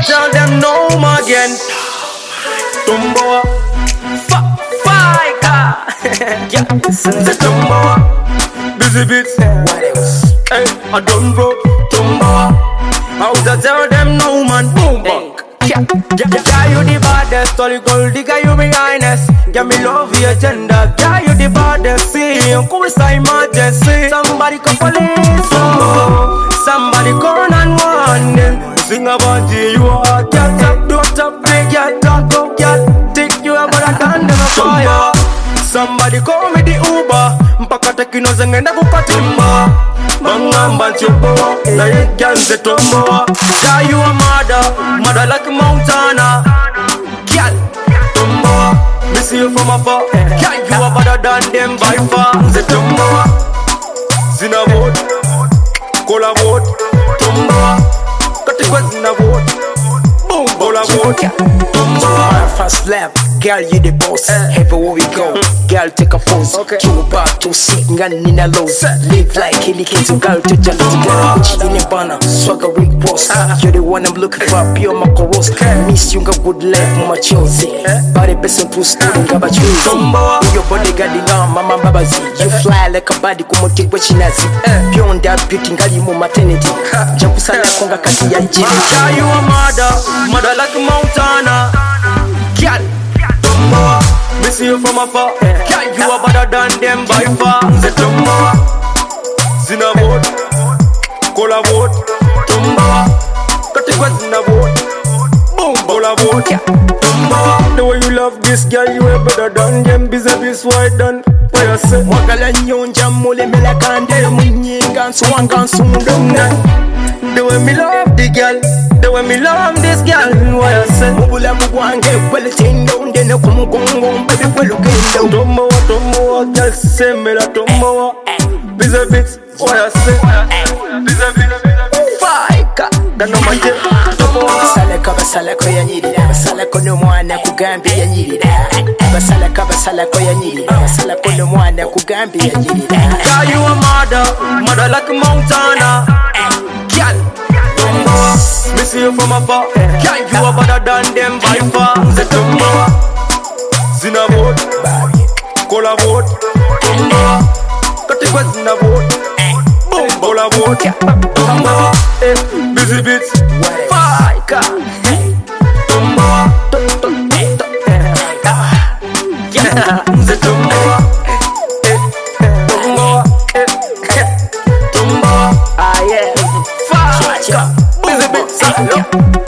tell them no more again. Tumbo, Fika. Yeah, the Tumbo. Busy beats. Hey, I don't bro. Tumbo. How to tell them no man. Boom back. Yeah, you the baddest, all you gold digger, you be highness. Yeah, me love your agenda. Yeah, you the baddest, see you cool side majesty. Somebody call police, somebody call 911. Sing about you are cat up, don't up, big cat, talk up, cat. Take you about a tandem of fire. Somebody call me the Uber. Mpaka tekino zengenda kukatimba. Mangamba chupo, na yeganze tombo. Yeah, you a mother like Montana. Girl, tombo, me see you from afar. Girl, you are better than them by far. The tombo, zina vote, cola vote, tombo, katikwa zina vote. Boom, bola vote, tombo. First left, girl, you the boss. Everywhere we go, girl, take a pose. You back to sit, gun in a low. Live like Hilly Kids, girl, to jump to girl. Gucci in a banner, swagger Rick Ross. You're the one I'm looking for, pure Macaros. Miss you got good life, mama Chelsea. Body person to stay, got you. Your body got the arm, mama babazi. You fly like a body, come take what she nazi. Beyond that beauty, got you more maternity. Jump sana konga kati ya jini. Yeah, you a mother like Montana. Girl, Tumbo, me see you from afar. Girl, you are better than them by far. The Tumbo, zina vote, cola vote, Tumbo, katikwa zina vote, boom, bola vote, Tumbo. The way you love this girl, you are better than them. Biz white done. What you say? Mwagala nyonja mole mela kande munyinga swanga sundunga. The way me love the girl, the way me love this girl, what you say? Mubula mugwange kwele tendo ndene kumugongo baby kwele kendo. Tombo, girl say me la tombo. Biz what you say? Fika, that no man get. Basalako yanyirira basalako n'omwana kugambye yanyirira basalako yanyirira basalako n'omwana kugambye yanyirira. Yeah, you a mother like Montana. Girl, me see you from afar. Girl, you are better than them by far. The Tumbo, zina vote, cola vote, Tumbo, katikwa zina vote, boom, bola vote, Tumbo, busy beats, Fika, Tumbo, yeah, the Tumbo, Tumbo, ah yeah, Fika, busy beats.